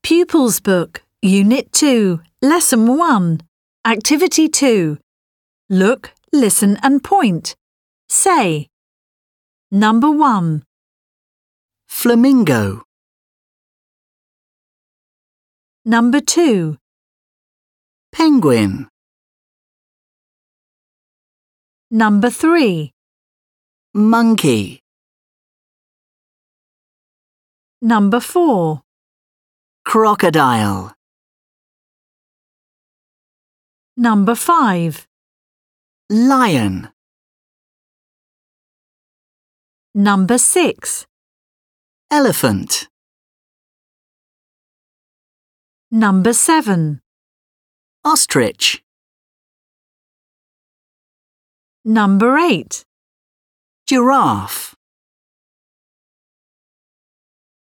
Pupils Book, Unit 2, Lesson 1, Activity 2. Look, listen and point. Say. Number 1. Flamingo. Number 2. Penguin. Number 3. Monkey. Number 4. Crocodile. Number 5. Lion. Number 6. Elephant. Number 7. Ostrich. Number 8. Giraffe.